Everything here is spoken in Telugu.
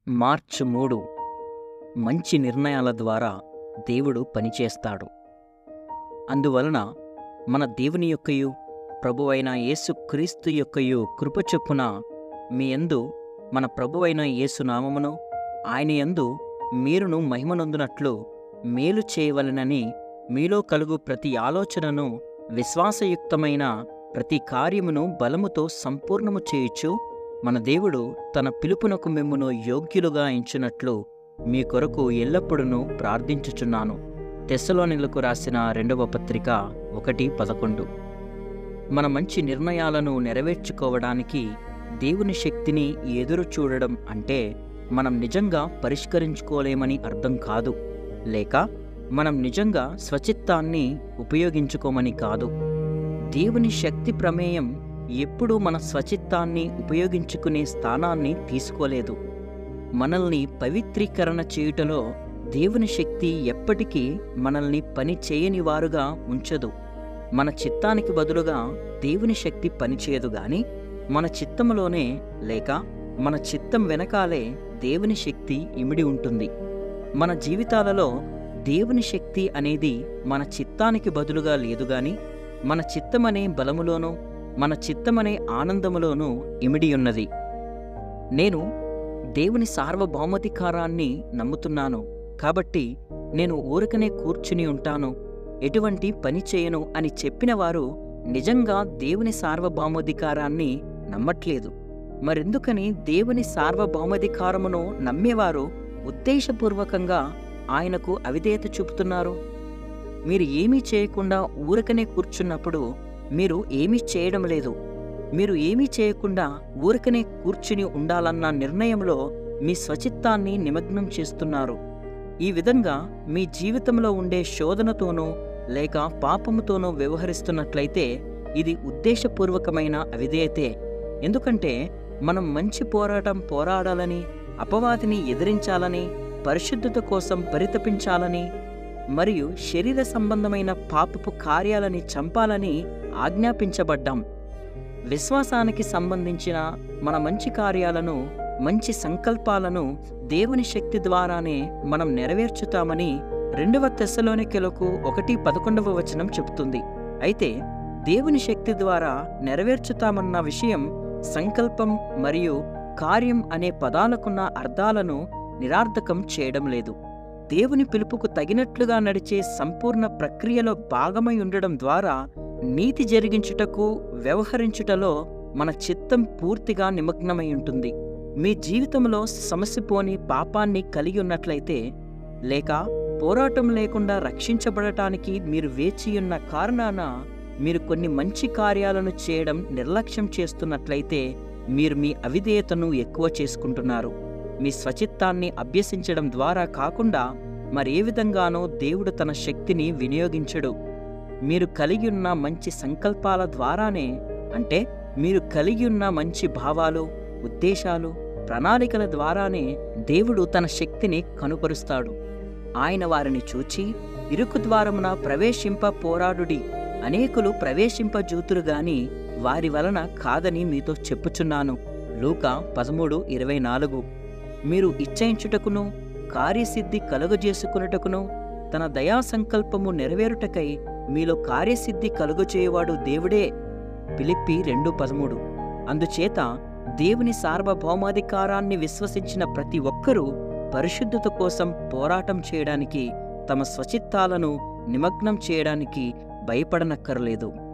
మార్చి 3 మంచి నిర్ణయాల ద్వారా దేవుడు పనిచేస్తాడు. అందువలన మన దేవుని యొక్కయు ప్రభువైన యేసుక్రీస్తు యొక్కయు కృప చొప్పున మీ యందు మన ప్రభువైన యేసు నామమును ఆయన యందు మీరును మహిమనొందునట్లు మేలు చేయవలెనని మీలో కలుగు ప్రతి ఆలోచనను విశ్వాసయుక్తమైన ప్రతి కార్యమును బలముతో సంపూర్ణము చేయుచు మన దేవుడు తన పిలుపునకు మిమ్మును యోగ్యులుగా ఎంచునట్లు మీ కొరకు ఎల్లప్పుడూ ప్రార్థించుచున్నాను. తెస్సలోనిలకు రాసిన 2వ పత్రిక 1:11. మన మంచి నిర్ణయాలను నెరవేర్చుకోవడానికి దేవుని శక్తిని ఎదురు చూడడం అంటే మనం నిజంగా పరిష్కరించుకోలేమని అర్థం కాదు, లేక మనం నిజంగా స్వచిత్తాన్ని ఉపయోగించుకోమని కాదు. దేవుని శక్తి ప్రమేయం ఎప్పుడూ మన స్వచిత్తాన్ని ఉపయోగించుకునే స్థానాన్ని తీసుకోలేదు. మనల్ని పవిత్రీకరణ చేయుటలో దేవుని శక్తి ఎప్పటికీ మనల్ని పని చేయని వారుగా ఉంచదు. మన చిత్తానికి బదులుగా దేవుని శక్తి పనిచేయదు గాని మన చిత్తములోనే లేక మన చిత్తం వెనకాలే దేవుని శక్తి ఇమిడి ఉంటుంది. మన జీవితాలలో దేవుని శక్తి అనేది మన చిత్తానికి బదులుగా లేదుగాని మన చిత్తమనే బలములోనూ మన చిత్తమనే ఆనందములోనూ ఇమిడియున్నది. నేను దేవుని సార్వభౌమాధికారాన్ని నమ్ముతున్నాను కాబట్టి నేను ఊరకనే కూర్చుని ఉంటాను, ఎటువంటి పని చేయను అని చెప్పిన వారు నిజంగా దేవుని సార్వభౌమాధికారాన్ని నమ్మట్లేదు. మరెందుకని దేవుని సార్వభౌమాధికారమును నమ్మేవారు ఉద్దేశపూర్వకంగా ఆయనకు అవిధేయత చూపుతున్నారు? మీరు ఏమీ చేయకుండా ఊరకనే కూర్చున్నప్పుడు మీరు ఏమీ చేయడం లేదు. మీరు ఏమీ చేయకుండా ఊరకనే కూర్చుని ఉండాలన్న నిర్ణయంలో మీ స్వచిత్తాన్ని నిమగ్నం చేస్తున్నారు. ఈ విధంగా మీ జీవితంలో ఉండే శోధనతోనో లేక పాపముతోనో వ్యవహరిస్తున్నట్లయితే ఇది ఉద్దేశపూర్వకమైన అవిధేయతే. ఎందుకంటే మనం మంచి పోరాటం పోరాడాలని, అపవాదిని ఎదిరించాలని, పరిశుద్ధత కోసం పరితపించాలని మరియు శరీర సంబంధమైన పాపపు కార్యాలని చంపాలని ఆజ్ఞాపించబడ్డాం. విశ్వాసానికి సంబంధించిన మన మంచి కార్యాలను, మంచి సంకల్పాలను దేవుని శక్తి ద్వారానే మనం నెరవేర్చుతామని 2వ తెస్సలోనికలకు 1:11 చెబుతుంది. అయితే దేవుని శక్తి ద్వారా నెరవేర్చుతామన్న విషయం సంకల్పం మరియు కార్యం అనే పదాలకున్న అర్థాలను నిరార్థకం చేయడం లేదు. దేవుని పిలుపుకు తగినట్లుగా నడిచే సంపూర్ణ ప్రక్రియలో భాగమై ఉండడం ద్వారా నీతి జరిగించుటకు, వ్యవహరించుటలో మన చిత్తం పూర్తిగా నిమగ్నమై ఉంటుంది. మీ జీవితంలో సమసిపోని పాపాన్ని కలిగి ఉన్నట్లయితే లేక పోరాటం లేకుండా రక్షించబడటానికి మీరు వేచియున్న కారణాన మీరు కొన్ని మంచి కార్యాలను చేయడం నిర్లక్ష్యం చేస్తున్నట్లయితే మీరు మీ అవిధేయతను ఎక్కువ చేసుకుంటున్నారు. మీ స్వచిత్తాన్ని అభ్యసించడం ద్వారా కాకుండా మరే విధంగానో దేవుడు తన శక్తిని వినియోగించడు. మీరు కలిగి ఉన్న మంచి సంకల్పాల ద్వారానే, అంటే మీరు కలిగి ఉన్న మంచి భావాలు, ఉద్దేశాలు, ప్రణాళికల ద్వారానే దేవుడు తన శక్తిని కనుపరుస్తాడు. ఆయన వారిని చూచి ఇరుకు ద్వారమున ప్రవేశింప పోరాడుడి, అనేకులు ప్రవేశింపజూతురుగాని వారి వలన కాదని మీతో చెప్పుచున్నాను. లూకా 13:24. మీరు ఇచ్చయించుటకును కార్యసిద్ధి కలుగజేసుకున్నటకును తన దయా సంకల్పము నెరవేరుటకై మీలో కార్యసిద్ధి కలుగజేయువాడు దేవుడే. ఫిలిప్పీ 2:13. అందుచేత దేవుని సార్వభౌమాధికారాన్ని విశ్వసించిన ప్రతి ఒక్కరూ పరిశుద్ధత కోసం పోరాటం చేయడానికి, తమ స్వచిత్తాలను నిమగ్నం చేయడానికి భయపడనక్కర్లేదు.